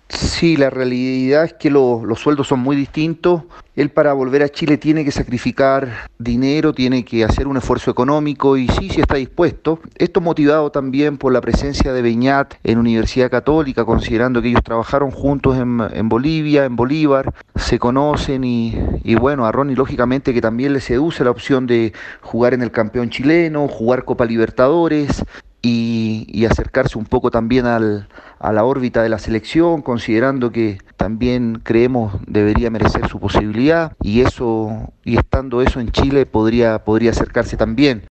Sí, la realidad es que los sueldos son muy distintos. Él para volver a Chile tiene que sacrificar dinero, tiene que hacer un esfuerzo económico y sí, sí está dispuesto. Esto motivado también por la presencia de Beñat en Universidad Católica, considerando que ellos trabajaron juntos en Bolivia, en Bolívar, se conocen y bueno, a Ronnie lógicamente que también le seduce la opción de jugar en el campeón chileno, jugar Copa Libertadores y acercarse un poco también a la órbita de la selección, considerando que también creemos debería merecer su posibilidad y eso y estando eso en Chile podría acercarse también.